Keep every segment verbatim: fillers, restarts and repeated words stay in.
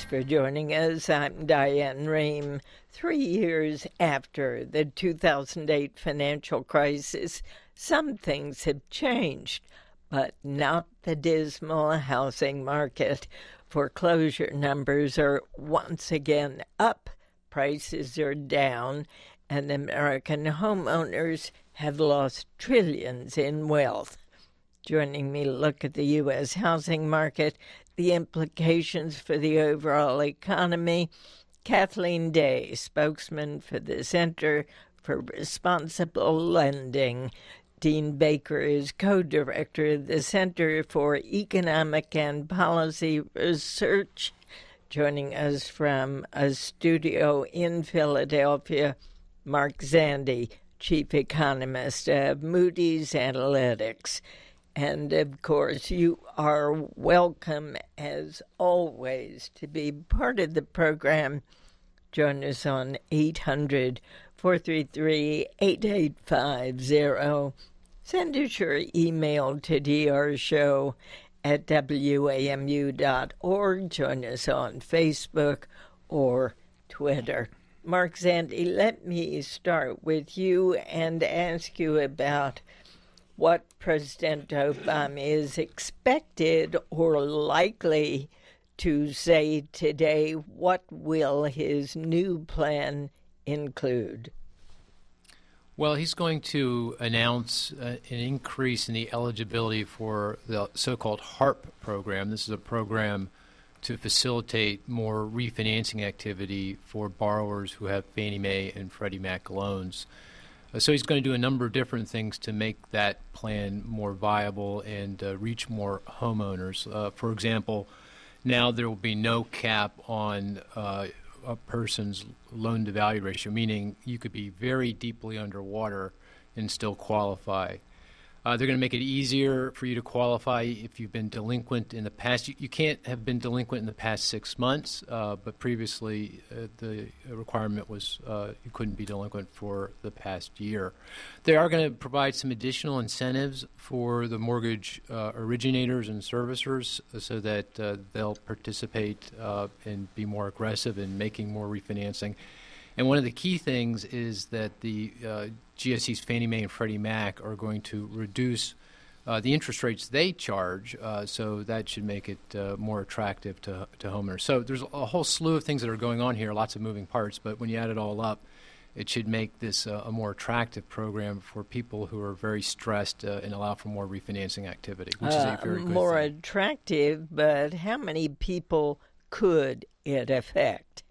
for joining us. I'm Diane Rehm. Three years after the two thousand eight financial crisis, some things have changed, but not the dismal housing market. Foreclosure numbers are once again up, prices are down, and American homeowners have lost trillions in wealth. Joining me to look at the U S housing market, the implications for the overall economy, Kathleen Day, spokesman for the Center for Responsible Lending. Dean Baker is co-director of the Center for Economic and Policy Research. Joining us from a studio in Philadelphia, Mark Zandi, chief economist of Moody's Analytics. And, of course, you are welcome, as always, to be part of the program. Join us on eight hundred, four three three, eight eight five zero. Send us your email to drshow at w a m u dot org. Join us on Facebook or Twitter. Mark Zandi, let me start with you and ask you about what President Obama is expected or likely to say today. What will his new plan include? Well, he's going to announce uh, an increase in the eligibility for the so-called HARP program. This is a program to facilitate more refinancing activity for borrowers who have Fannie Mae and Freddie Mac loans. So he's going to do a number of different things to make that plan more viable and uh, reach more homeowners. Uh, for example, now there will be no cap on uh, a person's loan-to-value ratio, meaning you could be very deeply underwater and still qualify. Uh, they're going to make it easier for you to qualify if you've been delinquent in the past. You, you can't have been delinquent in the past six months, uh, but previously uh, the requirement was uh, you couldn't be delinquent for the past year. They are going to provide some additional incentives for the mortgage uh, originators and servicers so that uh, they'll participate uh, and be more aggressive in making more refinancing. And one of the key things is that the uh, G S E's Fannie Mae and Freddie Mac are going to reduce uh, the interest rates they charge, uh, so that should make it uh, more attractive to, to homeowners. So there's a whole slew of things that are going on here, lots of moving parts, but when you add it all up, it should make this uh, a more attractive program for people who are very stressed uh, and allow for more refinancing activity, which uh, is a very good more thing. Attractive, but how many people could it affect?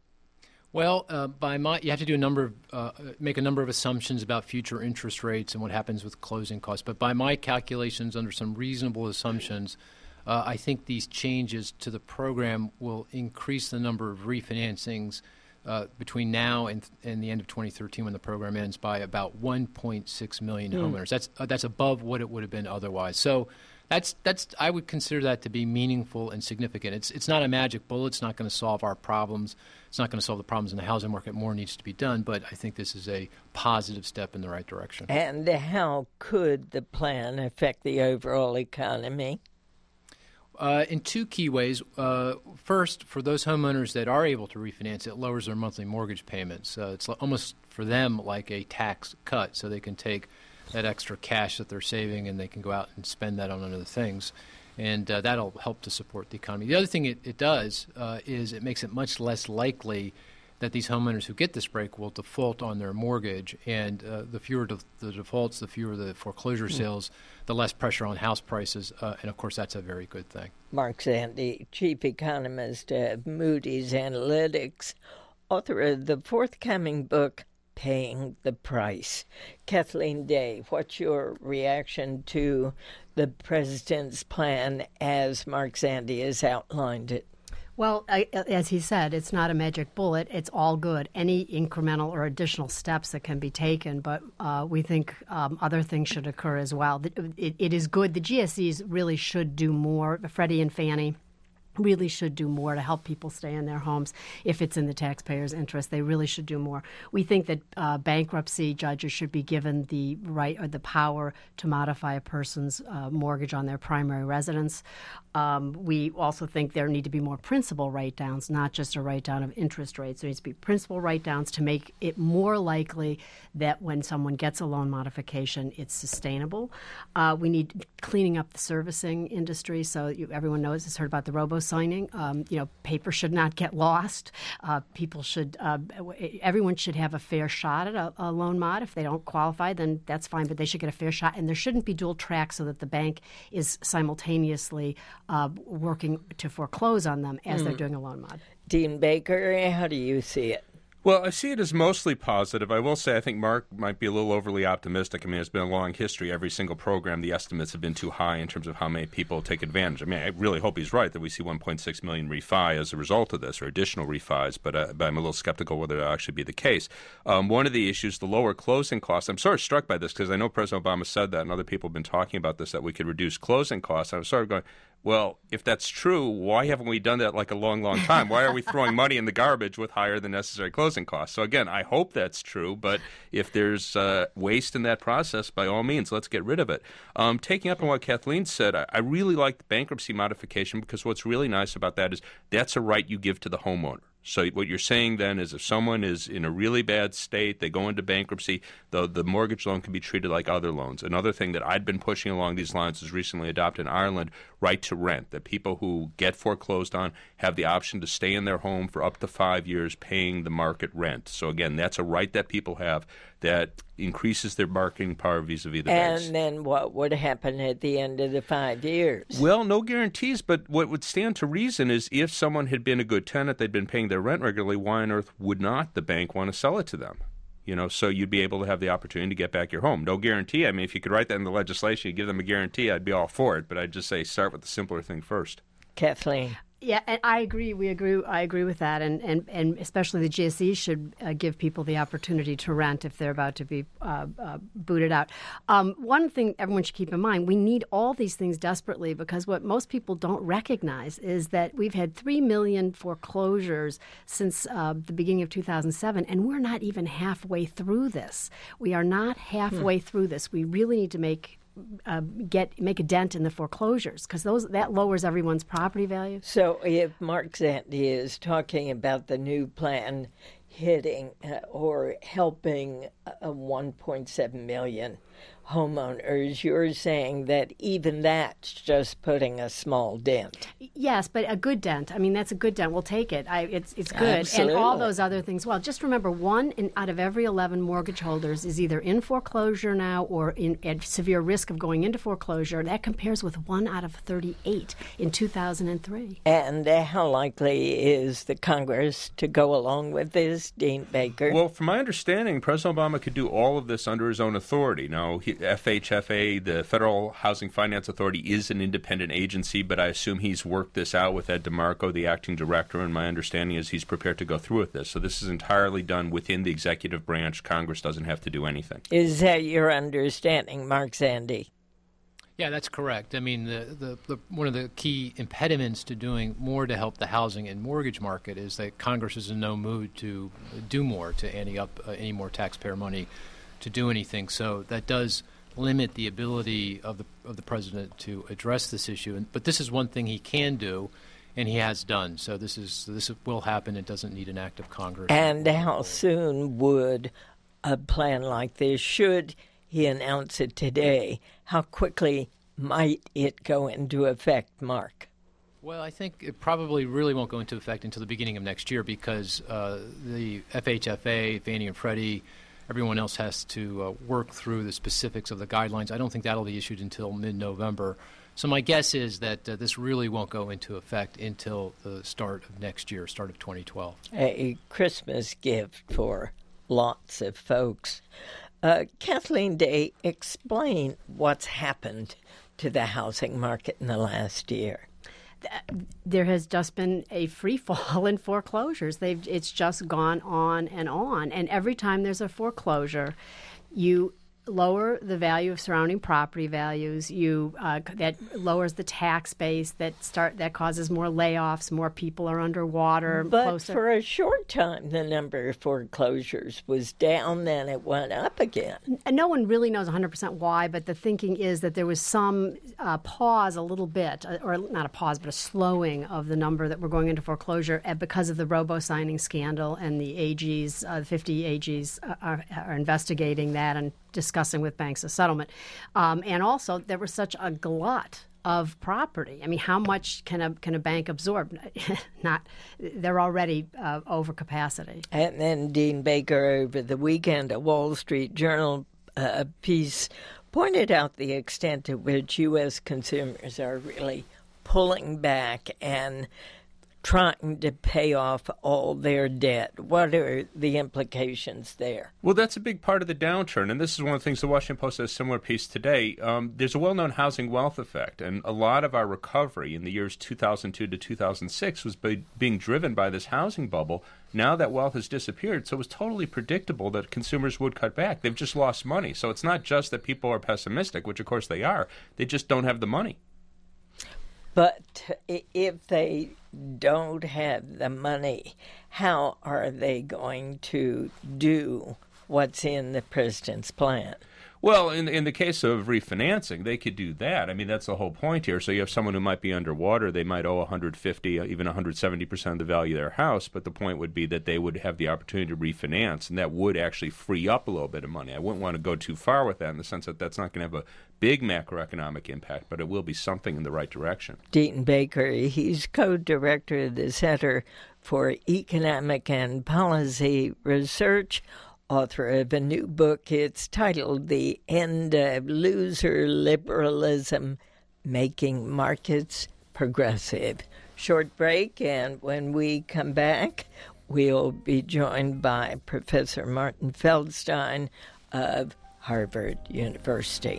Well, uh, by my, you have to do a number of, uh, make a number of assumptions about future interest rates and what happens with closing costs. But by my calculations, under some reasonable assumptions, uh, I think these changes to the program will increase the number of refinancings uh, between now and, and the end of twenty thirteen, when the program ends, by about one point six million mm. homeowners. That's uh, that's above what it would have been otherwise. So. That's that's. I would consider that to be meaningful and significant. It's it's not a magic bullet. It's not going to solve our problems. It's not going to solve the problems in the housing market. More needs to be done, but I think this is a positive step in the right direction. And how could the plan affect the overall economy? Uh, in two key ways. Uh, first, for those homeowners that are able to refinance, it lowers their monthly mortgage payments. Uh, it's almost for them like a tax cut, so they can take that extra cash that they're saving and they can go out and spend that on other things. And uh, that'll help to support the economy. The other thing it, it does uh, is it makes it much less likely that these homeowners who get this break will default on their mortgage. And uh, the fewer de- the defaults, the fewer the foreclosure mm. sales, the less pressure on house prices. Uh, and, of course, that's a very good thing. Mark Zandi, chief economist of Moody's Analytics, author of the forthcoming book, Paying the Price. Kathleen Day, what's your reaction to the president's plan as Mark Zandi has outlined it? Well, I, as he said, it's not a magic bullet. It's all good. Any incremental or additional steps that can be taken, but uh, we think um, other things should occur as well. It, it, it is good. The G S Es really should do more. Freddie and Fannie really should do more to help people stay in their homes if it's in the taxpayers' interest. They really should do more. We think that uh, bankruptcy judges should be given the right or the power to modify a person's uh, mortgage on their primary residence. Um, we also think there need to be more principal write-downs, not just a write-down of interest rates. There needs to be principal write-downs to make it more likely that when someone gets a loan modification, it's sustainable. Uh, we need cleaning up the servicing industry. So you, everyone knows, has heard about the robo-signing. Um, you know, paper should not get lost. Uh, people should, uh, everyone should have a fair shot at a, a loan mod. If they don't qualify, then that's fine, but they should get a fair shot. And there shouldn't be dual track so that the bank is simultaneously Uh, working to foreclose on them as mm. they're doing a loan mod. Dean Baker, how do you see it? Well, I see it as mostly positive. I will say I think Mark might be a little overly optimistic. I mean, it's been a long history. Every single program, the estimates have been too high in terms of how many people take advantage. I mean, I really hope he's right that we see one point six million refi as a result of this or additional refis, but, uh, but I'm a little skeptical whether that'll actually be the case. Um, one of the issues, the lower closing costs, I'm sort of struck by this because I know President Obama said that and other people have been talking about this, that we could reduce closing costs. I was sort of going, well, if that's true, why haven't we done that like a long, long time? Why are we throwing money in the garbage with higher than necessary closing costs? So again, I hope that's true, but if there's uh, waste in that process, by all means, let's get rid of it. Um, taking up on what Kathleen said, I, I really like the bankruptcy modification because what's really nice about that is that's a right you give to the homeowner. So what you're saying then is if someone is in a really bad state, they go into bankruptcy, the, the mortgage loan can be treated like other loans. Another thing that I'd been pushing along these lines is recently adopted in Ireland, right to rent, that people who get foreclosed on have the option to stay in their home for up to five years paying the market rent. So again, that's a right that people have that increases their bargaining power vis-a-vis the banks. And then what would happen at the end of the five years? Well, no guarantees, but what would stand to reason is if someone had been a good tenant, they'd been paying their rent regularly, why on earth would not the bank want to sell it to them? You know, so you'd be able to have the opportunity to get back your home. No guarantee. I mean, if you could write that in the legislation, you give them a guarantee, I'd be all for it. But I'd just say start with the simpler thing first. Kathleen. Yeah, and I agree. We agree. I agree with that, and and, and especially the G S Es should uh, give people the opportunity to rent if they're about to be uh, uh, booted out. Um, one thing everyone should keep in mind: we need all these things desperately because what most people don't recognize is that we've had three million foreclosures since uh, the beginning of two thousand seven, and we're not even halfway through this. We are not halfway hmm. through this. We really need to make. Uh, get make a dent in the foreclosures because those that lowers everyone's property value. So if Mark Zandi is talking about the new plan hitting uh, or helping uh, one point seven million homeowners, you're saying that even that's just putting a small dent. Yes, but a good dent. I mean, that's a good dent. We'll take it. I, it's it's good. Absolutely. And all those other things. Well, just remember, one in, out of every eleven mortgage holders is either in foreclosure now or in at severe risk of going into foreclosure. That compares with one out of thirty-eight in two thousand three. And uh, how likely is the Congress to go along with this, Dean Baker? Well, from my understanding, President Obama could do all of this under his own authority. Now, he, F H F A, the Federal Housing Finance Authority, is an independent agency, but I assume he's worked this out with Ed DeMarco, the acting director, and my understanding is he's prepared to go through with this. So this is entirely done within the executive branch. Congress doesn't have to do anything. Is that your understanding, Mark Zandi? Yeah, that's correct. I mean, the, the, the one of the key impediments to doing more to help the housing and mortgage market is that Congress is in no mood to do more, to ante up uh, any more taxpayer money to do anything. So that does limit the ability of the of the president to address this issue. And, but this is one thing he can do, and he has done. So this is this will happen. It doesn't need an act of Congress. And how soon would a plan like this, should he announce it today, how quickly might it go into effect, Mark? Well, I think it probably really won't go into effect until the beginning of next year because uh, the F H F A, Fannie and Freddie, everyone else has to uh, work through the specifics of the guidelines. I don't think that'll be issued until mid-November. So my guess is that uh, this really won't go into effect until the start of next year, start of twenty twelve. A Christmas gift for lots of folks. Uh, Kathleen Day, explain what's happened to the housing market in the last year. There has just been a free fall in foreclosures. They've it's just gone on and on. And every time there's a foreclosure, you lower the value of surrounding property values. You uh, that lowers the tax base. That start that causes more layoffs. More people are underwater. But closer. for a short time, the number of foreclosures was down. Then it went up again. And no one really knows one hundred percent why. But the thinking is that there was some uh, pause, a little bit, or not a pause, but a slowing of the number that were going into foreclosure because of the robo-signing scandal, and the A Gs, uh, fifty A Gs are, are investigating that and discussing with banks a settlement. Um, and also, there was such a glut of property. I mean, how much can a can a bank absorb? Not, they're already uh, over capacity. And then Dean Baker, over the weekend, a Wall Street Journal uh, piece pointed out the extent to which U S consumers are really pulling back and trying to pay off all their debt. What are the implications there? Well, that's a big part of the downturn, and this is one of the things the Washington Post has a similar piece today. Um, there's a well-known housing wealth effect, and a lot of our recovery in the years two thousand two to two thousand six was be- being driven by this housing bubble. Now that wealth has disappeared, so it was totally predictable that consumers would cut back. They've just lost money. So it's not just that people are pessimistic, which of course they are. They just don't have the money. But if they don't have the money, how are they going to do what's in the president's plan? Well, in in the case of refinancing, they could do that. I mean, that's the whole point here. So you have someone who might be underwater. They might owe one hundred fifty, even one hundred seventy percent of the value of their house. But the point would be that they would have the opportunity to refinance, and that would actually free up a little bit of money. I wouldn't want to go too far with that in the sense that that's not going to have a big macroeconomic impact, but it will be something in the right direction. Dean Baker, he's co-director of the Center for Economic and Policy Research, author of a new book. It's titled The End of Loser Liberalism, Making Markets Progressive. Short break, and when we come back, we'll be joined by Professor Martin Feldstein of Harvard University.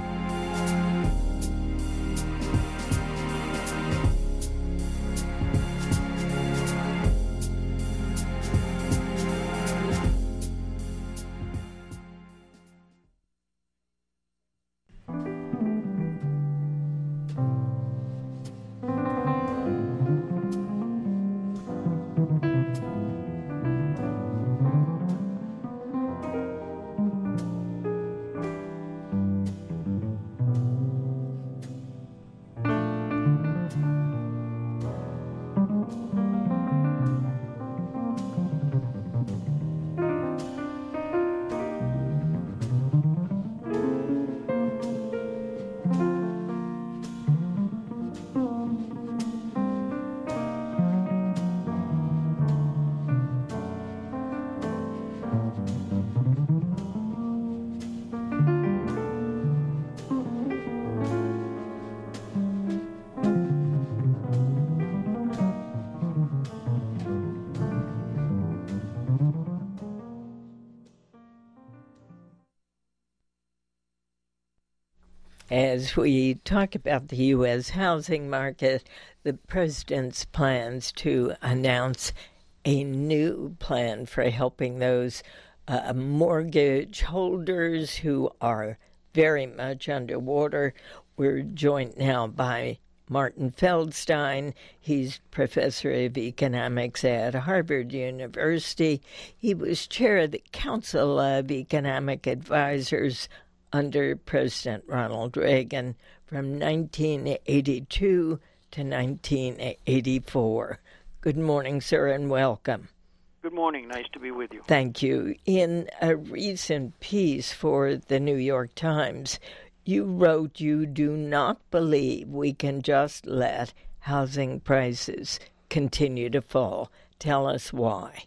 As we talk about the U S housing market, the president's plans to announce a new plan for helping those uh, mortgage holders who are very much underwater. We're joined now by Martin Feldstein. He's professor of economics at Harvard University. He was chair of the Council of Economic Advisors under President Ronald Reagan from nineteen eighty-two to nineteen eighty-four. Good morning, sir, and welcome. Good morning. Nice to be with you. Thank you. In a recent piece for the New York Times, you wrote you do not believe we can just let housing prices continue to fall. Tell us why.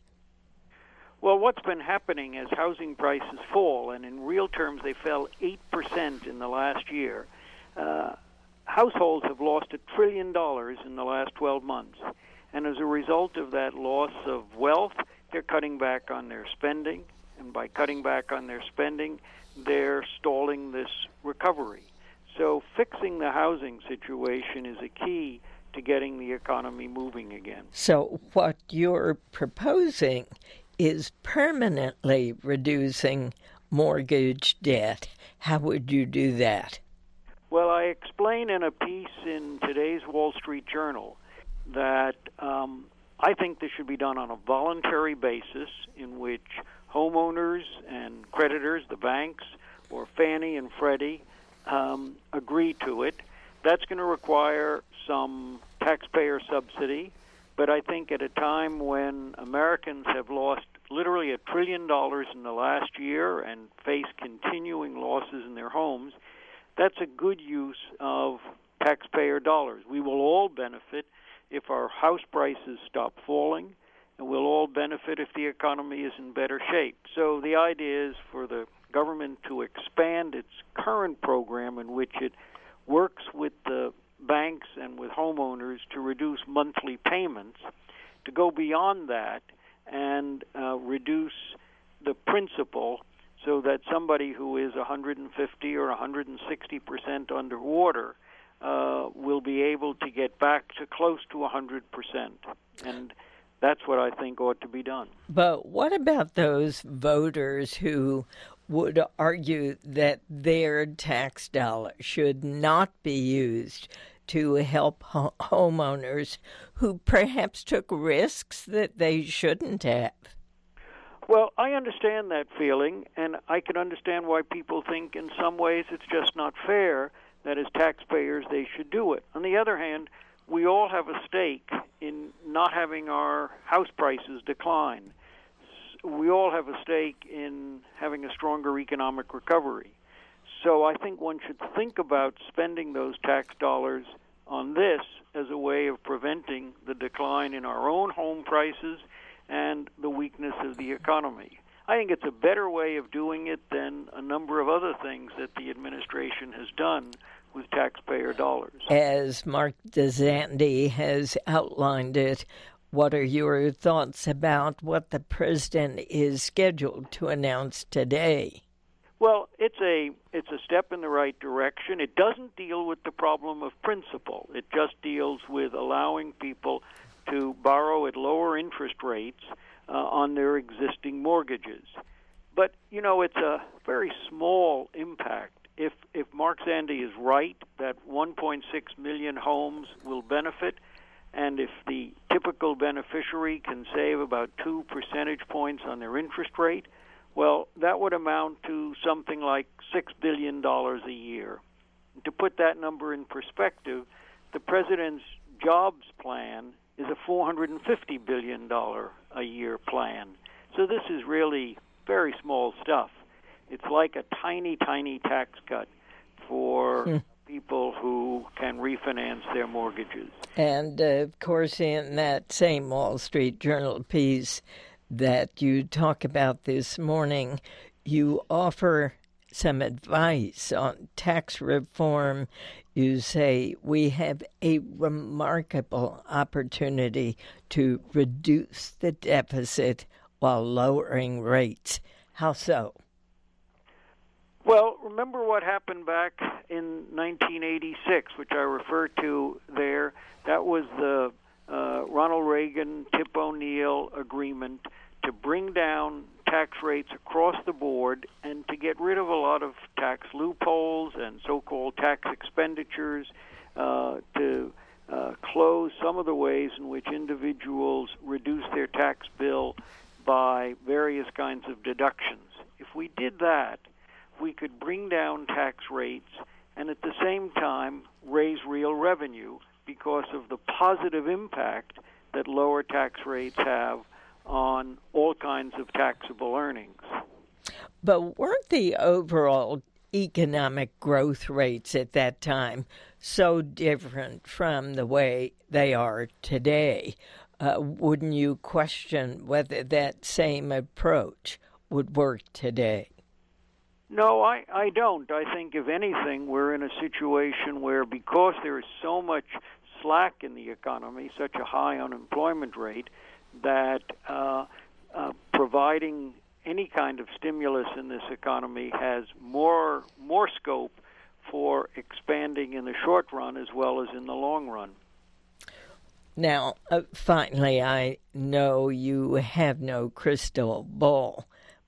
Well, what's been happening is housing prices fall, and in real terms they fell eight percent in the last year. Uh, households have lost a trillion dollars in the last twelve months, and as a result of that loss of wealth, they're cutting back on their spending, and by cutting back on their spending, they're stalling this recovery. So fixing the housing situation is a key to getting the economy moving again. So what you're proposing is permanently reducing mortgage debt. How would you do that? Well, I explain in a piece in today's Wall Street Journal that um, I think this should be done on a voluntary basis in which homeowners and creditors, the banks, or Fannie and Freddie, um, agree to it. That's going to require some taxpayer subsidy, but I think at a time when Americans have lost literally a trillion dollars in the last year and face continuing losses in their homes, that's a good use of taxpayer dollars. We will all benefit if our house prices stop falling, and we'll all benefit if the economy is in better shape. So the idea is for the government to expand its current program in which it works with the banks and with homeowners to reduce monthly payments, to go beyond that and uh, reduce the principal so that somebody who is one hundred fifty or one hundred sixty percent underwater uh, will be able to get back to close to one hundred percent. And that's what I think ought to be done. But what about those voters who would argue that their tax dollars should not be used to help ho- homeowners who perhaps took risks that they shouldn't have? Well, I understand that feeling, and I can understand why people think in some ways it's just not fair that as taxpayers they should do it. On the other hand, we all have a stake in not having our house prices decline. We all have a stake in having a stronger economic recovery. So I think one should think about spending those tax dollars on this as a way of preventing the decline in our own home prices and the weakness of the economy. I think it's a better way of doing it than a number of other things that the administration has done with taxpayer dollars. As Mark DeSantis has outlined it, what are your thoughts about what the president is scheduled to announce today? Well, it's a it's a step in the right direction. It doesn't deal with the problem of principal. It just deals with allowing people to borrow at lower interest rates uh, on their existing mortgages. But, you know, it's a very small impact. If if Mark Zandi is right that one point six million homes will benefit, and if the typical beneficiary can save about two percentage points on their interest rate, well, that would amount to something like six billion dollars a year. To put that number in perspective, the president's jobs plan is a four hundred fifty billion dollars a year plan. So this is really very small stuff. It's like a tiny, tiny tax cut for hmm. people who can refinance their mortgages. And, uh, of course, in that same Wall Street Journal piece that you talk about this morning, you offer some advice on tax reform. You say we have a remarkable opportunity to reduce the deficit while lowering rates. How so? Well, remember what happened back in nineteen eighty-six, which I referred to there. That was the uh, Ronald Reagan, Tip O'Neill agreement to bring down tax rates across the board and to get rid of a lot of tax loopholes and so-called tax expenditures, uh, to uh, close some of the ways in which individuals reduce their tax bill by various kinds of deductions. If we did that, we could bring down tax rates and at the same time raise real revenue because of the positive impact that lower tax rates have on all kinds of taxable earnings. But weren't the overall economic growth rates at that time so different from the way they are today? Uh, wouldn't you question whether that same approach would work today? No, I, I don't. I think, if anything, we're in a situation where because there is so much slack in the economy, such a high unemployment rate, that uh, uh, providing any kind of stimulus in this economy has more more scope for expanding in the short run as well as in the long run. Now, uh, finally, I know you have no crystal ball,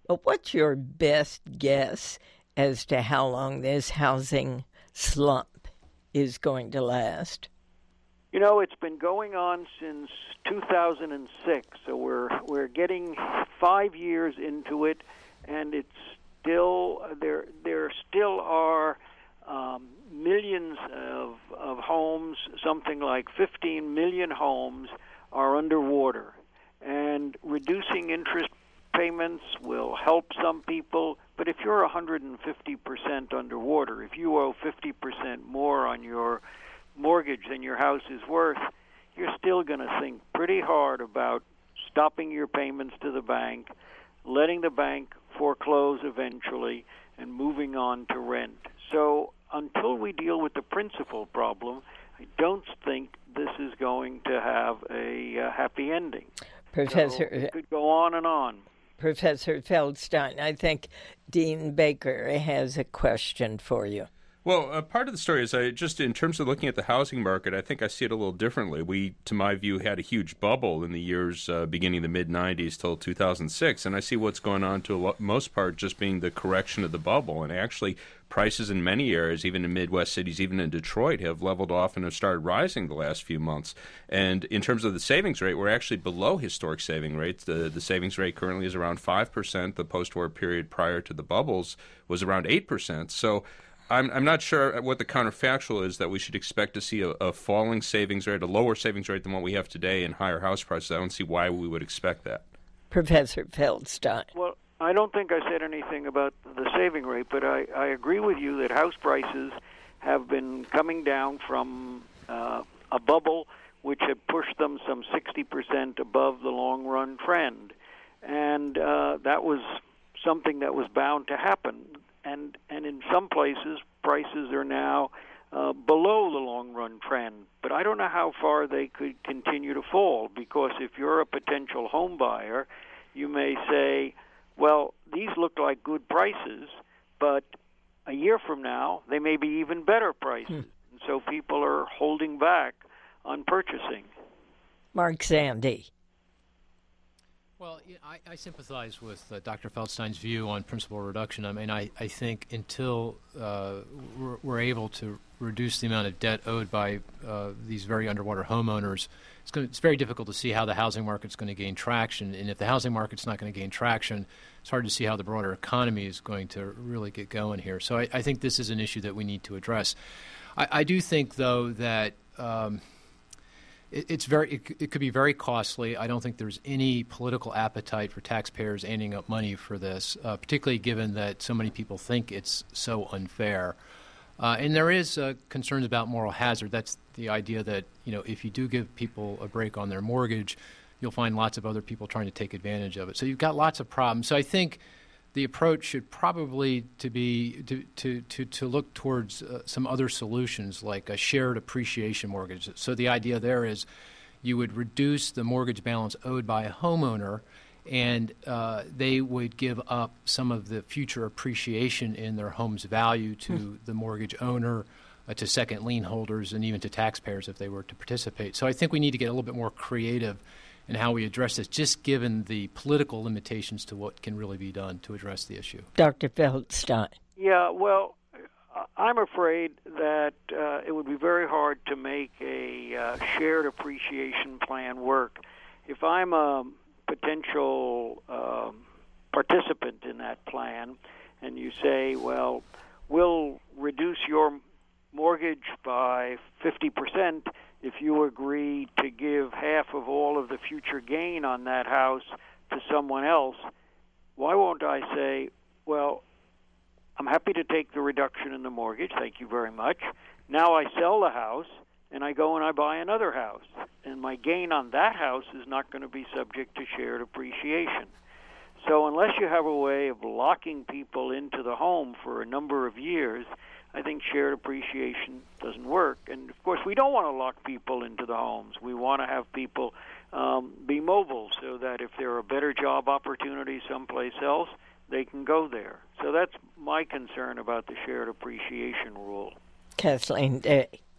But what's your best guess as to how long this housing slump is going to last? You know, it's been going on since two thousand six, so we're we're getting five years into it, and it's still there. There still are um, millions of of homes. Something like fifteen million homes are underwater, and reducing interest payments will help some people. But if you're one hundred fifty percent underwater, if you owe fifty percent more on your mortgage than your house is worth, you're still going to think pretty hard about stopping your payments to the bank, letting the bank foreclose eventually, and moving on to rent. So until we deal with the principal problem, I don't think this is going to have a uh, happy ending. Professor, so it could go on and on. Professor Feldstein, I think Dean Baker has a question for you. Well, uh, part of the story is I just, in terms of looking at the housing market, I think I see it a little differently. We, to my view, had a huge bubble in the years uh, beginning the mid nineties till two thousand six, and I see what's going on to a lo- most part just being the correction of the bubble. And actually, prices in many areas, even in Midwest cities, even in Detroit, have leveled off and have started rising the last few months. And in terms of the savings rate, we're actually below historic saving rates. The, the savings rate currently is around five percent. The post-war period prior to the bubbles was around eight percent. So I'm, I'm not sure what the counterfactual is that we should expect to see a, a falling savings rate, a lower savings rate than what we have today, and higher house prices. I don't see why we would expect that. Professor Feldstein. Well, I don't think I said anything about the saving rate, but I, I agree with you that house prices have been coming down from uh, a bubble which had pushed them some sixty percent above the long-run trend. And uh, that was something that was bound to happen. And and in some places, prices are now uh, below the long-run trend. But I don't know how far they could continue to fall, because if you're a potential home buyer, you may say, well, these look like good prices, but a year from now, they may be even better prices. Hmm. And so people are holding back on purchasing. Mark Zandi. Well, I, I sympathize with uh, Doctor Feldstein's view on principal reduction. I mean, I, I think until uh, we're, we're able to reduce the amount of debt owed by uh, these very underwater homeowners, it's, going to, it's very difficult to see how the housing market's going to gain traction. And if the housing market's not going to gain traction, it's hard to see how the broader economy is going to really get going here. So I, I think this is an issue that we need to address. I, I do think, though, that um, It's very. It, it could be very costly. I don't think there's any political appetite for taxpayers handing up money for this, uh, particularly given that so many people think it's so unfair. Uh, and there is uh, concerns about moral hazard. That's the idea that, you know, if you do give people a break on their mortgage, you'll find lots of other people trying to take advantage of it. So you've got lots of problems. So I think the approach should probably to be to to to, to look towards uh, some other solutions, like a shared appreciation mortgage. So the idea there is you would reduce the mortgage balance owed by a homeowner, and uh, they would give up some of the future appreciation in their home's value to mm. the mortgage owner, uh, to second lien holders, and even to taxpayers if they were to participate. So I think we need to get a little bit more creative and how we address this, just given the political limitations to what can really be done to address the issue. Doctor Feldstein. Yeah, well, I'm afraid that uh, it would be very hard to make a uh, shared appreciation plan work. If I'm a potential um, participant in that plan, and you say, well, we'll reduce your mortgage by fifty percent if you agree to give half of all of the future gain on that house to someone else, why won't I say, well, I'm happy to take the reduction in the mortgage, thank you very much. Now I sell the house, and I go and I buy another house. And my gain on that house is not going to be subject to shared appreciation. So unless you have a way of locking people into the home for a number of years, I think shared appreciation doesn't work. And, of course, we don't want to lock people into the homes. We want to have people um, be mobile so that if there are better job opportunities someplace else, they can go there. So that's my concern about the shared appreciation rule. Kathleen Day.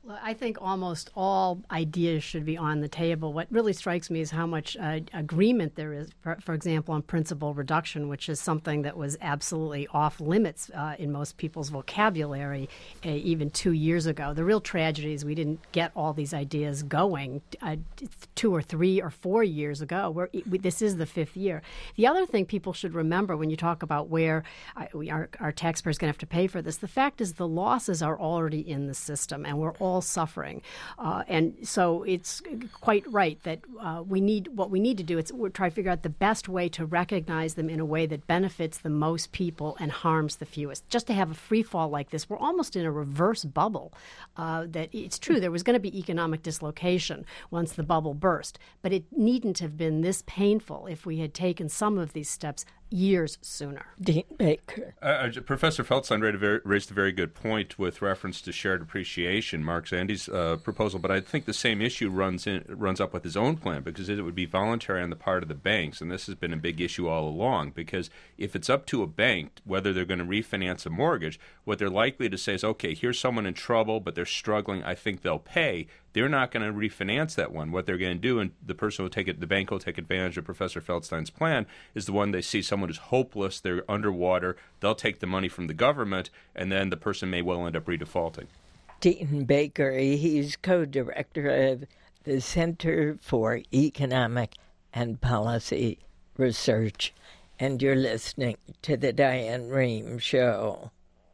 Well, I think almost all ideas should be on the table. What really strikes me is how much uh, agreement there is, for, for example, on principal reduction, which is something that was absolutely off limits uh, in most people's vocabulary uh, even two years ago. The real tragedy is we didn't get all these ideas going uh, two or three or four years ago. We're, we, this is the fifth year. The other thing people should remember when you talk about where uh, we, our, our taxpayers are going to have to pay for this, the fact is the losses are already in the system, and we're all suffering. Uh, and so it's quite right that uh, we need what we need to do is we're trying to figure out the best way to recognize them in a way that benefits the most people and harms the fewest. Just to have a free fall like this, we're almost in a reverse bubble. Uh, that it's true there was going to be economic dislocation once the bubble burst, but it needn't have been this painful if we had taken some of these steps years sooner. Dean Baker. Uh, Professor Feldstein raised a, very, raised a very good point with reference to shared appreciation, Mark Zandi's uh, proposal, but I think the same issue runs in, runs up with his own plan, because it would be voluntary on the part of the banks, and this has been a big issue all along, because if it's up to a bank whether they're going to refinance a mortgage, what they're likely to say is, okay, here's someone in trouble, but they're struggling, I think they'll pay. They're not going to refinance that one. What they're going to do, and the person will take it, the bank will take advantage of Professor Feldstein's plan, is the one they see someone who's hopeless, they're underwater, they'll take the money from the government, and then the person may well end up redefaulting. Dean Baker, he's co-director of the Center for Economic and Policy Research, and you're listening to the Diane Rehm Show.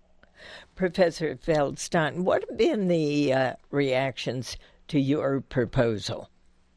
Professor Feldstein, what have been the uh, reactions to your proposal?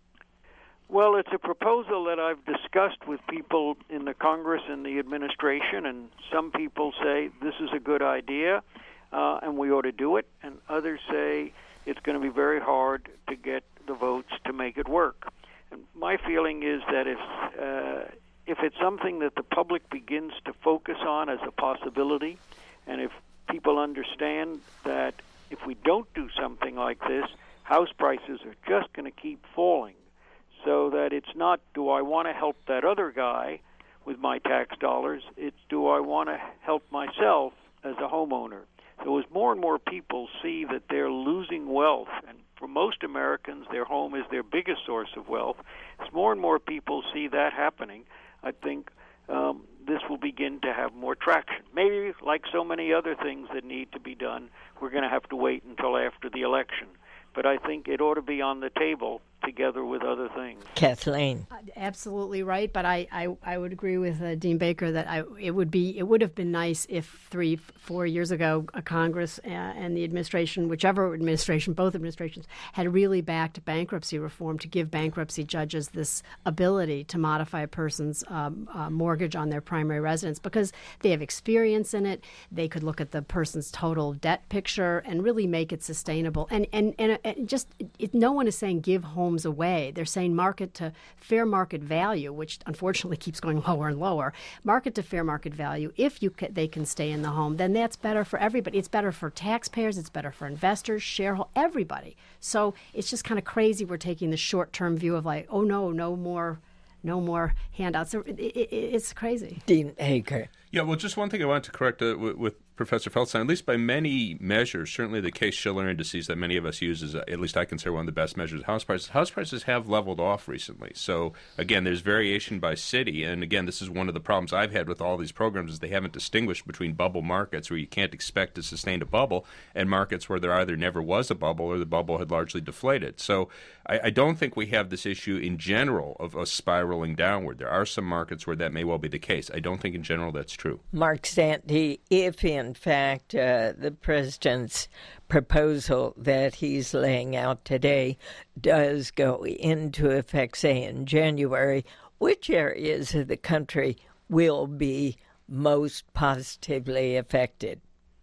Well, it's a proposal that I've discussed with people in the Congress and the administration, and some people say this is a good idea uh, and we ought to do it, and others say it's going to be very hard to get the votes to make it work. And my feeling is that if uh, if it's something that the public begins to focus on as a possibility, and if people understand that if we don't do something like this, house prices are just going to keep falling, so that it's not, do I want to help that other guy with my tax dollars? It's, do I want to help myself as a homeowner? So as more and more people see that they're losing wealth, and for most Americans, their home is their biggest source of wealth, as more and more people see that happening, I think um, this will begin to have more traction. Maybe, like so many other things that need to be done, we're going to have to wait until after the election. But I think it ought to be on the table together with other things. Kathleen. Uh, absolutely right, but I, I, I would agree with uh, Dean Baker that I, it would be it would have been nice if three, four years ago, a Congress uh, and the administration, whichever administration, both administrations, had really backed bankruptcy reform to give bankruptcy judges this ability to modify a person's um, uh, mortgage on their primary residence, because they have experience in it. They could look at the person's total debt picture and really make it sustainable. And and and, and just it, no one is saying give home away. They're saying market to fair market value, which unfortunately keeps going lower and lower. Market to fair market value. If you ca- they can stay in the home, then that's better for everybody. It's better for taxpayers. It's better for investors, shareholders, everybody. So it's just kind of crazy. We're taking the short-term view of like, oh no, no more, no more handouts. So it, it, it's crazy. Dean Baker. Yeah, well, just one thing I wanted to correct uh, with, with Professor Feldstein, at least by many measures, certainly the Case-Shiller indices that many of us use is, uh, at least I consider one of the best measures of house prices. House prices have leveled off recently. So, again, there's variation by city. And, again, this is one of the problems I've had with all these programs is they haven't distinguished between bubble markets where you can't expect to sustain a bubble and markets where there either never was a bubble or the bubble had largely deflated. So I, I don't think we have this issue in general of us spiraling downward. There are some markets where that may well be the case. I don't think in general that's true. Mark Zandi, if in fact uh, the president's proposal that he's laying out today does go into effect, say, in January, which areas of the country will be most positively affected?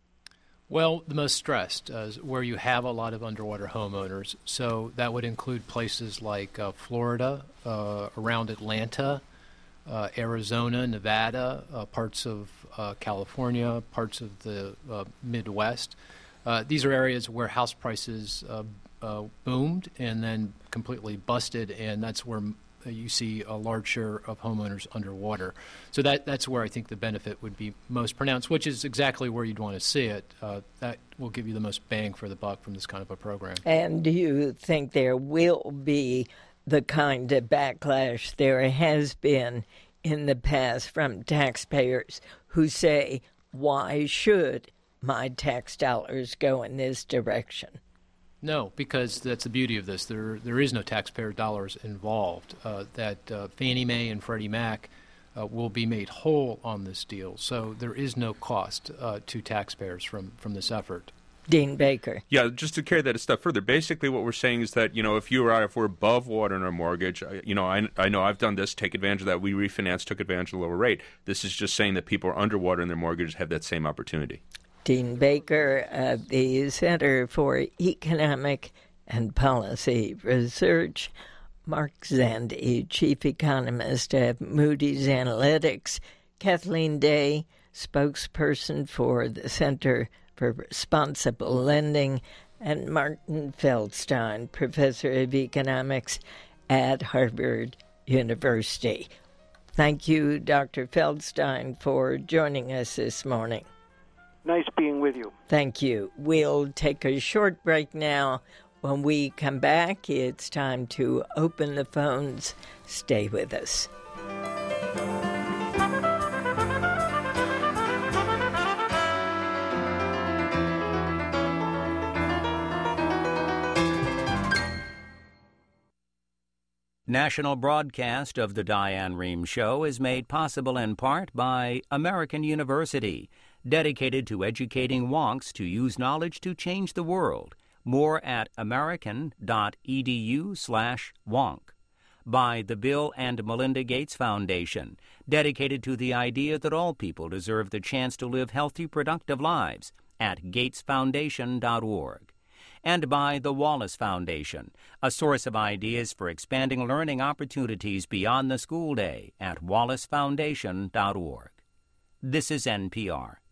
Well, the most stressed, uh, where you have a lot of underwater homeowners. So that would include places like uh, Florida, uh, around Atlanta, Uh, Arizona, Nevada, uh, parts of uh, California, parts of the uh, Midwest. Uh, these are areas where house prices uh, uh, boomed and then completely busted, and that's where you see a large share of homeowners underwater. So that that's where I think the benefit would be most pronounced, which is exactly where you'd want to see it. Uh, that will give you the most bang for the buck from this kind of a program. And do you think there will be the kind of backlash there has been in the past from taxpayers who say, why should my tax dollars go in this direction? No, because that's the beauty of this. There there is no taxpayer dollars involved. Uh, that uh, Fannie Mae and Freddie Mac uh, will be made whole on this deal. So there is no cost uh, to taxpayers from, from this effort. Dean Baker. Yeah, just to carry that a step further, basically what we're saying is that, you know, if you or I, if we're above water in our mortgage, you know, I, I know I've done this, take advantage of that. We refinanced, took advantage of the lower rate. This is just saying that people are underwater in their mortgages have that same opportunity. Dean Baker of the Center for Economic and Policy Research, Mark Zandi, Chief Economist at Moody's Analytics, Kathleen Day, spokesperson for the Center for Responsible Lending, and Martin Feldstein, Professor of Economics at Harvard University. Thank you, Doctor Feldstein, for joining us this morning. Nice being with you. Thank you. We'll take a short break now. When we come back, it's time to open the phones. Stay with us. National broadcast of the Diane Rehm Show is made possible in part by American University, dedicated to educating wonks to use knowledge to change the world. More at american.edu slash wonk. By the Bill and Melinda Gates Foundation, dedicated to the idea that all people deserve the chance to live healthy, productive lives, at gates foundation dot org. And by the Wallace Foundation, a source of ideas for expanding learning opportunities beyond the school day, at wallace foundation dot org. This is N P R.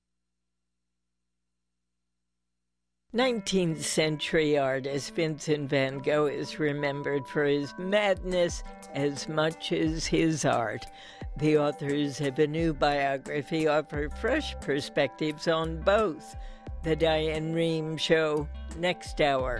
nineteenth century artist Vincent van Gogh is remembered for his madness as much as his art. The authors of a new biography offer fresh perspectives on both. The Diane Rehm Show, next hour.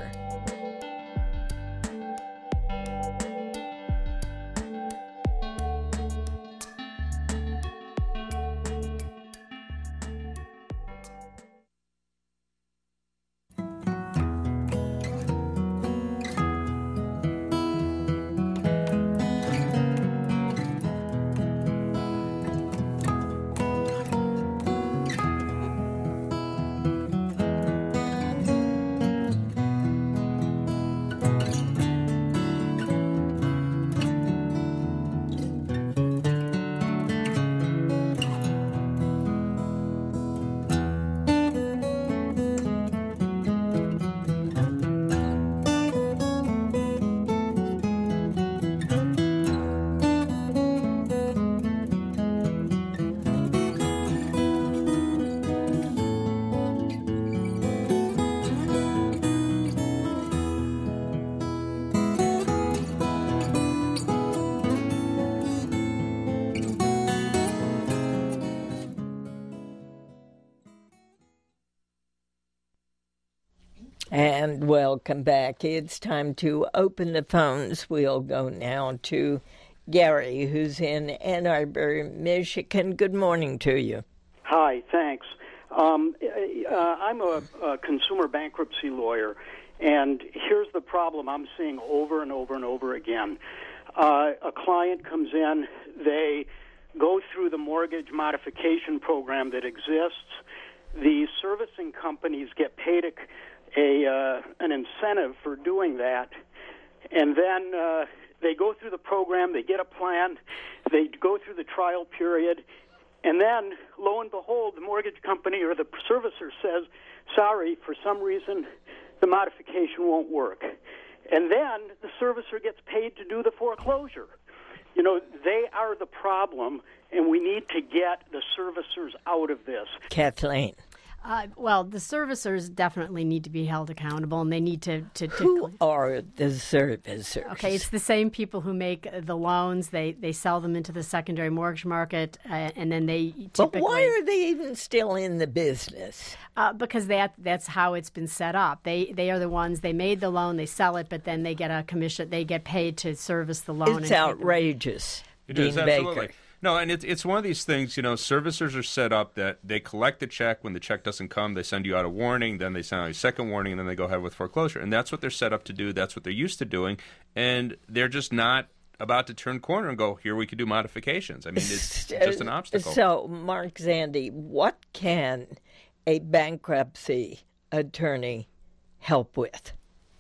And welcome back. It's time to open the phones. We'll go now to Gary, who's in Ann Arbor, Michigan. Good morning to you. Hi, thanks. Um, uh, I'm a, a consumer bankruptcy lawyer, and here's the problem I'm seeing over and over and over again. Uh, a client comes in, they go through the mortgage modification program that exists. The servicing companies get paid a a uh, an incentive for doing that, and then uh, they go through the program, they get a plan, they go through the trial period, and then, lo and behold, the mortgage company or the servicer says, sorry, for some reason, the modification won't work. And then the servicer gets paid to do the foreclosure. You know, they are the problem, and we need to get the servicers out of this. Kathleen. Uh, well, the servicers definitely need to be held accountable, and they need to... to, to Who are the servicers? Okay, it's the same people who make the loans. They they sell them into the secondary mortgage market, uh, and then they typically... But why are they even still in the business? Uh, because that that's how it's been set up. They they are the ones, they made the loan, they sell it, but then they get a commission, they get paid to service the loan. It's outrageous, It Dean is, absolutely. Baker. No, and it's it's one of these things, you know, servicers are set up that they collect the check. When the check doesn't come, they send you out a warning, then they send out a second warning, and then they go ahead with foreclosure. And that's what they're set up to do. That's what they're used to doing. And they're just not about to turn corner and go, here we could do modifications. I mean, it's just an obstacle. So, Mark Zandi, what can a bankruptcy attorney help with?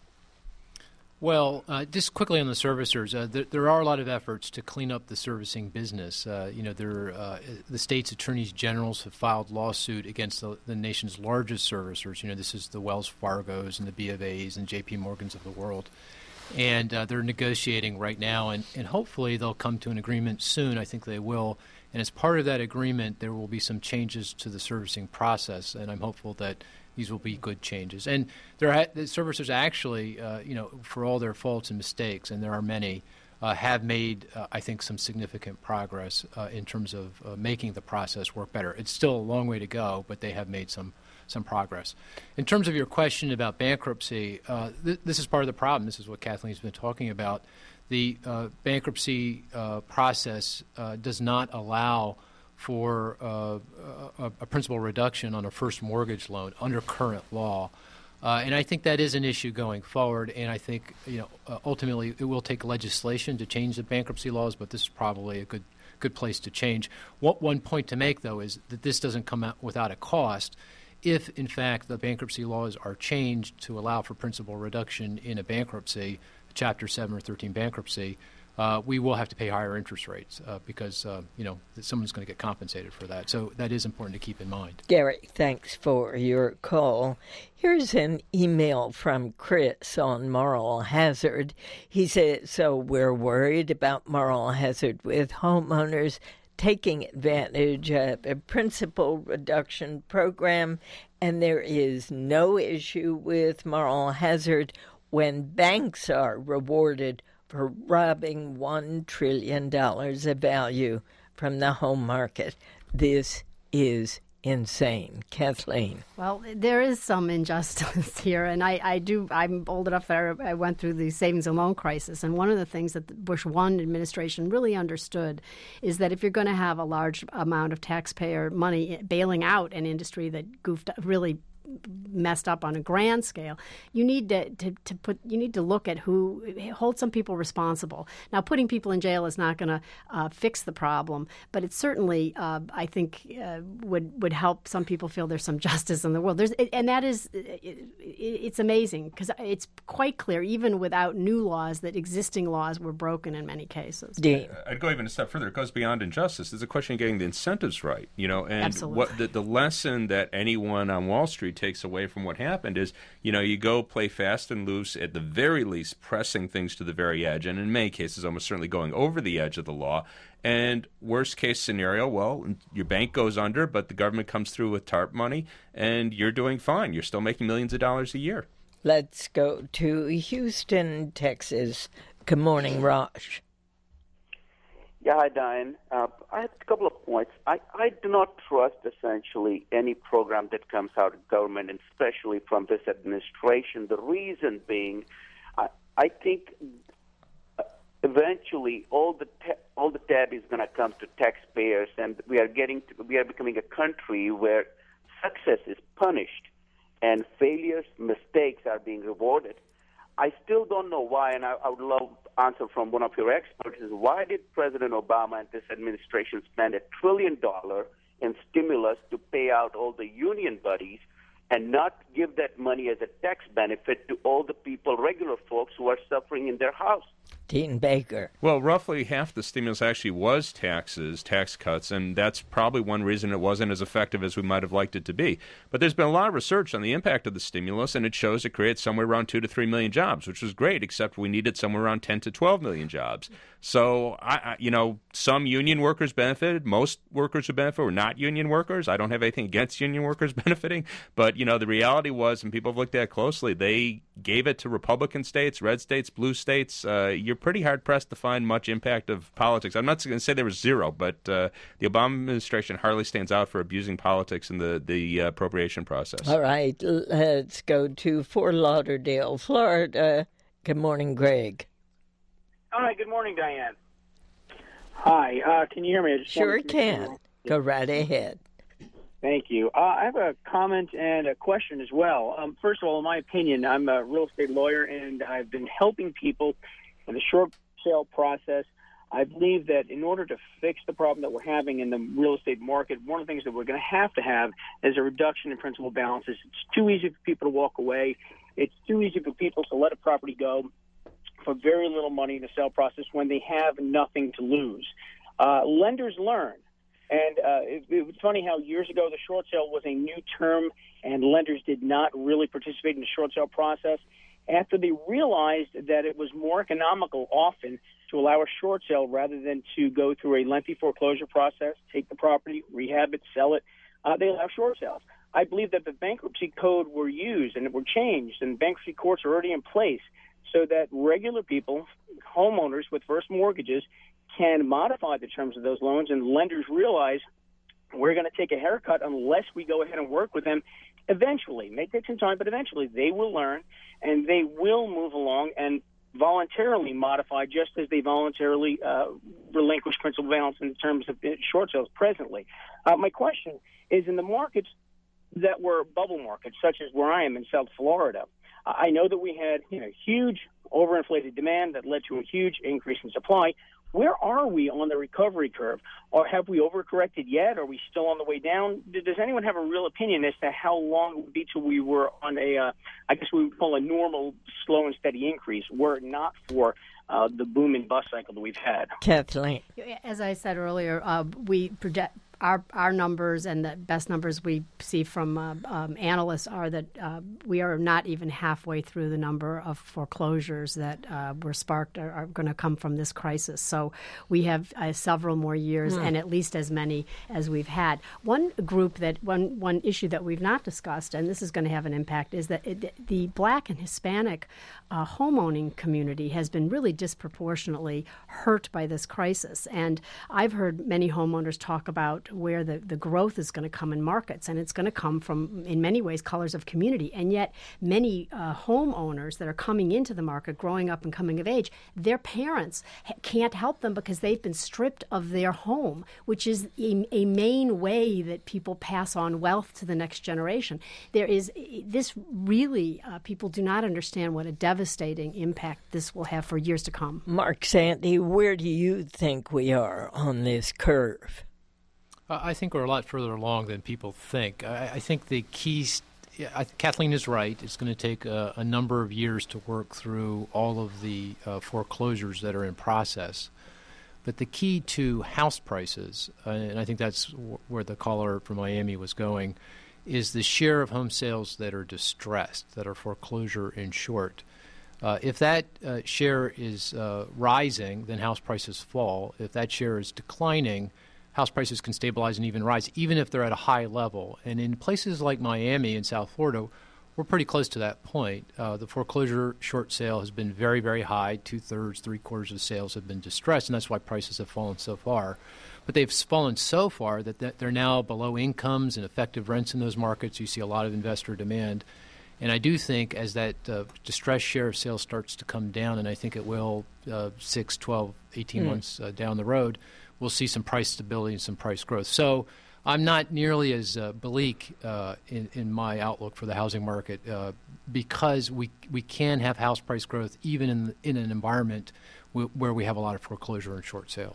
Well, uh, just quickly on the servicers, uh, there, there are a lot of efforts to clean up the servicing business. Uh, you know, there, uh, the state's attorneys generals have filed lawsuit against the, the nation's largest servicers. You know, this is the Wells Fargos and the B of A's and J P Morgans of the world. And uh, they're negotiating right now, and, and hopefully they'll come to an agreement soon. I think they will. And as part of that agreement, there will be some changes to the servicing process, and I'm hopeful that these will be good changes. And there are, the servicers actually, uh, you know, for all their faults and mistakes, and there are many, uh, have made, uh, I think, some significant progress uh, in terms of uh, making the process work better. It's still a long way to go, but they have made some some progress. In terms of your question about bankruptcy, uh, th- this is part of the problem. This is what Kathleen's been talking about. The uh, bankruptcy uh, process uh, does not allow for uh, a, a principal reduction on a first mortgage loan under current law. Uh, and I think that is an issue going forward, and I think, you know, uh, ultimately it will take legislation to change the bankruptcy laws, but this is probably a good good place to change. What one point to make, though, is that this doesn't come out without a cost. If, in fact, the bankruptcy laws are changed to allow for principal reduction in a bankruptcy, Chapter seven or thirteen bankruptcy, uh, we will have to pay higher interest rates uh, because, uh, you know, someone's going to get compensated for that. So that is important to keep in mind. Gary, thanks for your call. Here's an email from Chris on moral hazard. He says, so we're worried about moral hazard with homeowners taking advantage of a principal reduction program, and there is no issue with moral hazard when banks are rewarded for robbing one trillion dollars of value from the home market. This is insane. Kathleen. Well, there is some injustice here, and I, I do, I'm old enough that I went through the savings and loan crisis, and one of the things that the Bush one administration really understood is that if you're going to have a large amount of taxpayer money bailing out an industry that goofed really messed up on a grand scale, you need to, to, to put you need to look at who hold some people responsible. Now, putting people in jail is not going to uh, fix the problem, but it certainly, uh, I think, uh, would would help some people feel there's some justice in the world. There's and that is it, it's amazing because it's quite clear, even without new laws, that existing laws were broken in many cases. Dean. I'd go even a step further. It goes beyond injustice. It's a question of getting the incentives right, you know. And Absolutely. what the, the lesson that anyone on Wall Street takes away from what happened is, you know, you go play fast and loose, at the very least pressing things to the very edge, and in many cases almost certainly going over the edge of the law. And worst case scenario, well, your bank goes under, but the government comes through with TARP money, and you're doing fine. You're still making millions of dollars a year. Let's go to Houston, Texas. Good morning, Raj. Yeah, hi, Diane. Uh, I have a couple of points. I, I do not trust, essentially, any program that comes out of government, and especially from this administration. The reason being, I, I think eventually all the ta- all the tab is going to come to taxpayers, and we are getting to, we are becoming a country where success is punished and failures, mistakes are being rewarded. I still don't know why, and I, I would love answer from one of your experts, is why did President Obama and this administration spend a trillion dollars in stimulus to pay out all the union buddies and not give that money as a tax benefit to all the people, regular folks, who are suffering in their house? Dean Baker. Well, roughly half the stimulus actually was taxes, tax cuts, and that's probably one reason it wasn't as effective as we might have liked it to be. But there's been a lot of research on the impact of the stimulus, and it shows it creates somewhere around two to three million jobs, which was great, except we needed somewhere around ten to twelve million jobs. So, I, I, you know, some union workers benefited. Most workers who benefit were not union workers. I don't have anything against union workers benefiting. But, you know, the reality was, and people have looked at it closely, they gave it to Republican states, red states, blue states. Uh, you're pretty hard-pressed to find much impact of politics. I'm not going to say there was zero, but uh, the Obama administration hardly stands out for abusing politics in the, the uh, appropriation process. All right, let's go to Fort Lauderdale, Florida. Good morning, Greg. Hi, good morning, Diane. Hi, uh, can you hear me? I just Sure wanted to- can. Go right ahead. Thank you. Uh, I have a comment and a question as well. Um, first of all, in my opinion, I'm a real estate lawyer, and I've been helping people in the short sale process. I believe that in order to fix the problem that we're having in the real estate market, one of the things that we're going to have to have is a reduction in principal balances. It's too easy for people to walk away. It's too easy for people to let a property go for very little money in the sale process when they have nothing to lose. Uh, lenders learn. And uh, it, it was funny how years ago the short sale was a new term and lenders did not really participate in the short sale process. After they realized that it was more economical often to allow a short sale rather than to go through a lengthy foreclosure process, take the property, rehab it, sell it, uh, they allow short sales. I believe that the bankruptcy code were used and it were changed, and bankruptcy courts are already in place so that regular people, homeowners with first mortgages, can modify the terms of those loans, and lenders realize we're going to take a haircut unless we go ahead and work with them. Eventually, may take some time, but eventually they will learn, and they will move along and voluntarily modify just as they voluntarily uh, relinquish principal balance in terms of short sales presently. Uh, my question is, in the markets that were bubble markets, such as where I am in South Florida, I know that we had you know huge overinflated demand that led to a huge increase in supply. Where are we on the recovery curve? Or have we overcorrected yet? Are we still on the way down? Does anyone have a real opinion as to how long it would be till we were on a, uh, I guess we would call a normal, slow and steady increase, were it not for uh, the boom and bust cycle that we've had? Kathleen. As I said earlier, uh, we project our our numbers, and the best numbers we see from uh, um, analysts are that uh, we are not even halfway through the number of foreclosures that uh, were sparked or are going to come from this crisis. So we have uh, several more years mm. and at least as many as we've had. One group that one one issue that we've not discussed, and this is going to have an impact, is that it, the Black and Hispanic uh, homeowning community has been really disproportionately hurt by this crisis. And I've heard many homeowners talk about where the, the growth is going to come in markets, and it's going to come from, in many ways, colors of community. And yet many uh, homeowners that are coming into the market, growing up and coming of age, their parents ha- can't help them because they've been stripped of their home, which is a, a main way that people pass on wealth to the next generation. There is this really, uh, people do not understand what a devastating impact this will have for years to come. Mark Sandy, where do you think we are on this curve? I think we're a lot further along than people think. I, I think the keys, I, Kathleen is right. It's going to take a, a number of years to work through all of the uh, foreclosures that are in process. But the key to house prices, uh, and I think that's w- where the caller from Miami was going, is the share of home sales that are distressed, that are foreclosure in short. Uh, if that uh, share is uh, rising, then house prices fall. If that share is declining, house prices can stabilize and even rise, even if they're at a high level. And in places like Miami and South Florida, we're pretty close to that point. Uh, the foreclosure short sale has been very, very high. Two-thirds, three-quarters of sales have been distressed, and that's why prices have fallen so far. But they've fallen so far that, that they're now below incomes and effective rents in those markets. You see a lot of investor demand. And I do think as that uh, distressed share of sales starts to come down, and I think it will uh, six, twelve, eighteen mm. months uh, down the road, we'll see some price stability and some price growth. So I'm not nearly as uh, bleak uh, in, in my outlook for the housing market uh, because we we can have house price growth even in in an environment w- where we have a lot of foreclosure and short sales.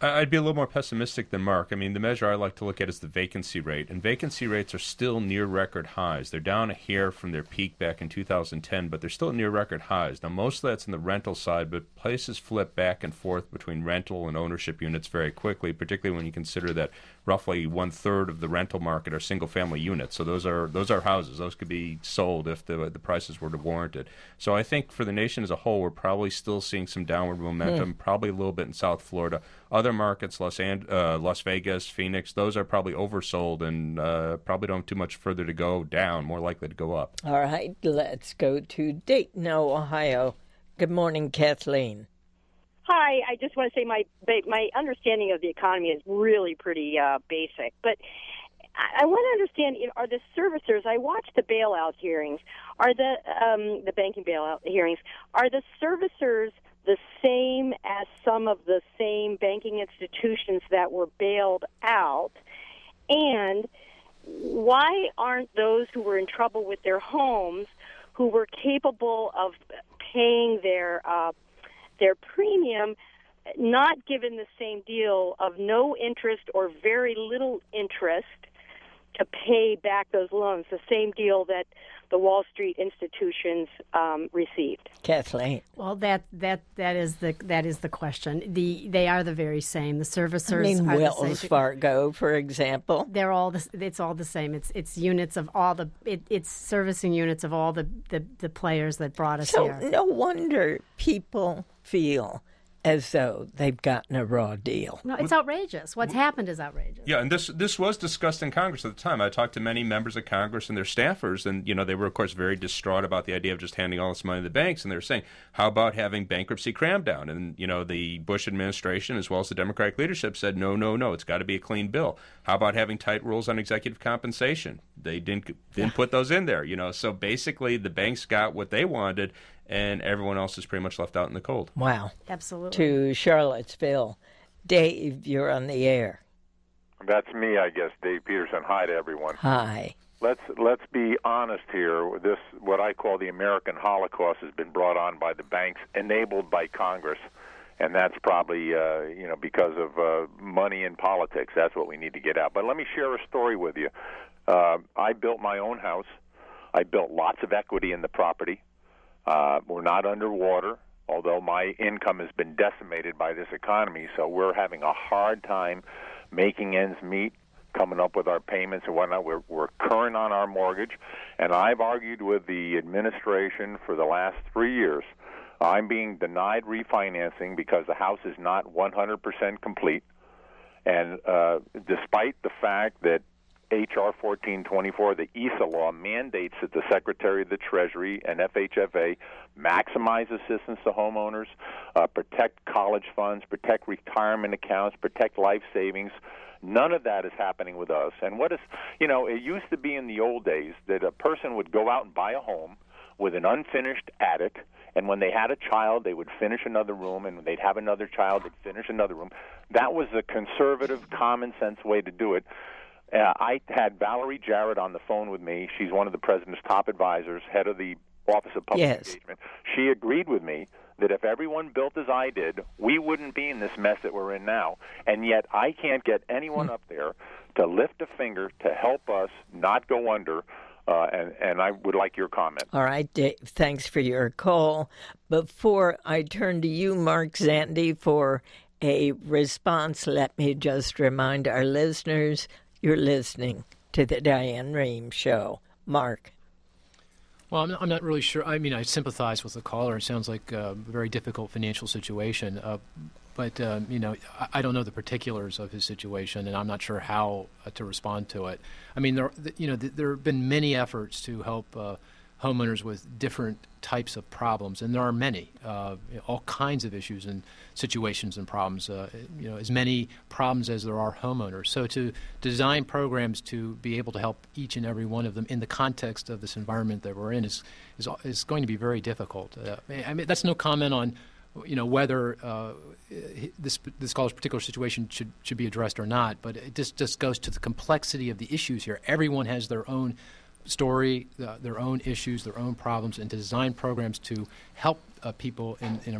I'd be a little more pessimistic than Mark. I mean, the measure I like to look at is the vacancy rate, and vacancy rates are still near record highs. They're down a hair from their peak back in two thousand ten, but they're still near record highs. Now, most of that's in the rental side, but places flip back and forth between rental and ownership units very quickly, particularly when you consider that roughly one-third of the rental market are single-family units. So those are those are houses. Those could be sold if the the prices were to warrant it. So I think for the nation as a whole, we're probably still seeing some downward momentum, mm. probably a little bit in South Florida. Other markets, Los, and, uh, Las Vegas, Phoenix, those are probably oversold and uh, probably don't have too much further to go down, more likely to go up. All right, let's go to Dayton, Ohio. Good morning, Kathleen. Hi, I just want to say my my understanding of the economy is really pretty uh, basic, but I, I want to understand, you know, are the servicers, I watched the bailout hearings, are the um, the banking bailout hearings, are the servicers the same as some of the same banking institutions that were bailed out? And why aren't those who were in trouble with their homes, who were capable of paying their uh, their premium, not given the same deal of no interest or very little interest to pay back those loans, the same deal that the Wall Street institutions um, received? Kathleen. Well, that that that is the that is the question. The they are the very same. The servicers I mean, are Wells the same. Fargo, for example. They're all the, it's all the same. It's it's units of all the it, it's servicing units of all the, the, the players that brought us so here. So no wonder people feel as though they've gotten a raw deal. No, it's outrageous. What's happened is outrageous. Yeah, and this this was discussed in Congress at the time. I talked to many members of Congress and their staffers, and you know they were, of course, very distraught about the idea of just handing all this money to the banks, and they were saying, how about having bankruptcy cramdown? And you know the Bush administration, as well as the Democratic leadership, said, no, no, no, it's got to be a clean bill. How about having tight rules on executive compensation? They didn't didn't put those in there, you know. So basically, the banks got what they wanted, and everyone else is pretty much left out in the cold. Wow. Absolutely. To Charlottesville. Dave, you're on the air. That's me, I guess, Dave Peterson. Hi to everyone. Hi. Let's let's be honest here. This, what I call the American Holocaust, has been brought on by the banks, enabled by Congress, and that's probably uh, you know because of uh, money in politics. That's what we need to get out. But let me share a story with you. Uh, I built my own house. I built lots of equity in the property. Uh, we're not underwater, although my income has been decimated by this economy, so we're having a hard time making ends meet, coming up with our payments and whatnot. We're, we're current on our mortgage, and I've argued with the administration for the last three years. I'm being denied refinancing because the house is not one hundred percent complete, and uh, despite the fact that H R fourteen twenty-four, the E S A law, mandates that the Secretary of the Treasury and F H F A maximize assistance to homeowners, uh, protect college funds, protect retirement accounts, protect life savings. None of that is happening with us. And what is, you know, it used to be in the old days that a person would go out and buy a home with an unfinished attic, and when they had a child, they would finish another room, and when they'd have another child, they'd finish another room. That was a conservative, common-sense way to do it. Uh, I had Valerie Jarrett on the phone with me. She's one of the president's top advisors, head of the Office of Public yes. Engagement. She agreed with me that if everyone built as I did, we wouldn't be in this mess that we're in now. And yet I can't get anyone up there to lift a finger to help us not go under. Uh, and, and I would like your comment. All right, Dave, thanks for your call. Before I turn to you, Mark Zandi, for a response, let me just remind our listeners you're listening to the Diane Rehm Show. Mark. Well, I'm not, I'm not really sure. I mean, I sympathize with the caller. It sounds like a very difficult financial situation. Uh, but, um, you know, I, I don't know the particulars of his situation, and I'm not sure how uh, to respond to it. I mean, there, you know, th- there have been many efforts to help uh, homeowners with different types of problems, and there are many, uh, all kinds of issues and situations and problems, uh, you know, as many problems as there are homeowners. So to design programs to be able to help each and every one of them in the context of this environment that we're in is is, is going to be very difficult. Uh, I mean, that's no comment on, you know, whether uh, this this caller's particular situation should should be addressed or not, but it just, just goes to the complexity of the issues here. Everyone has their own story, uh, their own issues, their own problems, and to design programs to help uh, people in, in a broad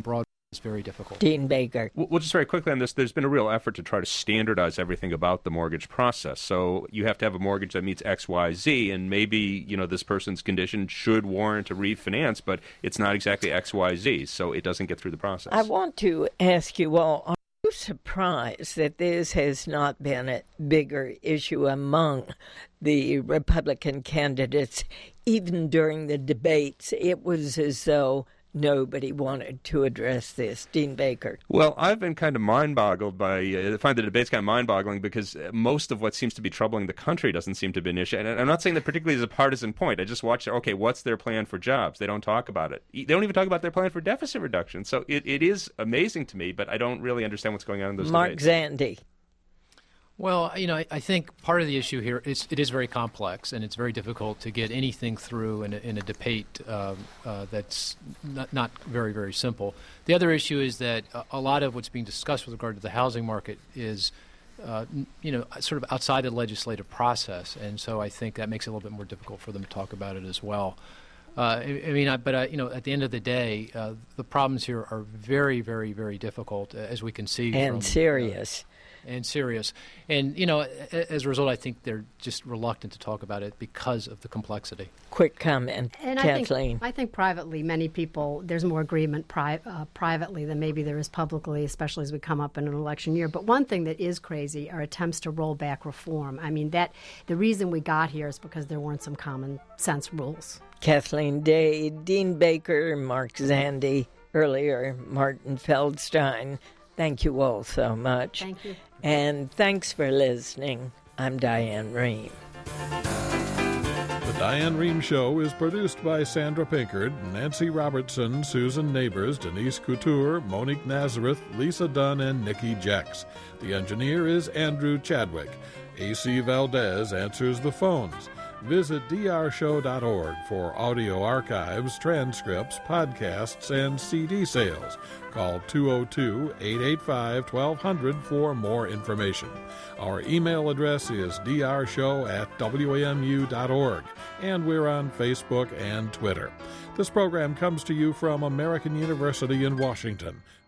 It's very difficult. Dean Baker. Well, just very quickly on this, there's been a real effort to try to standardize everything about the mortgage process. So you have to have a mortgage that meets X, Y, Z, and maybe, you know, this person's condition should warrant a refinance, but it's not exactly X, Y, Z, so it doesn't get through the process. I want to ask you all, are you surprised that this has not been a bigger issue among the Republican candidates? Even during the debates, it was as though nobody wanted to address this. Dean Baker. Well, I've been kind of mind-boggled by, uh, I find the debates kind of mind-boggling because most of what seems to be troubling the country doesn't seem to be an issue. And I'm not saying that particularly as a partisan point. I just watch, okay, what's their plan for jobs? They don't talk about it. They don't even talk about their plan for deficit reduction. So it, it is amazing to me, but I don't really understand what's going on in those Mark debates. Zandy. Well, you know, I, I think part of the issue here is it is very complex, and it's very difficult to get anything through in a, in a debate uh, uh, that's not, not very, very simple. The other issue is that a, a lot of what's being discussed with regard to the housing market is, uh, you know, sort of outside the legislative process, and so I think that makes it a little bit more difficult for them to talk about it as well. Uh, I, I mean, I, but uh, you know, at the end of the day, uh, the problems here are very, very, very difficult, uh, as we can see. And from, serious. Uh, and serious. And, you know, as a result, I think they're just reluctant to talk about it because of the complexity. Quick comment, and I Kathleen. think, I think privately, many people, there's more agreement pri- uh, privately than maybe there is publicly, especially as we come up in an election year. But one thing that is crazy are attempts to roll back reform. I mean, that the reason we got here is because there weren't some common sense rules. Kathleen Day, Dean Baker, Mark Zandy, earlier Martin Feldstein. Thank you all so much. Thank you. And thanks for listening. I'm Diane Rehm. The Diane Rehm Show is produced by Sandra Pinkard, Nancy Robertson, Susan Neighbors, Denise Couture, Monique Nazareth, Lisa Dunn, and Nikki Jacks. The engineer is Andrew Chadwick. A C Valdez answers the phones. Visit d r show dot org for audio archives, transcripts, podcasts, and C D sales. Call two oh two, eight eight five, twelve hundred for more information. Our email address is d r show at w a m u dot org, and we're on Facebook and Twitter. This program comes to you from American University in Washington.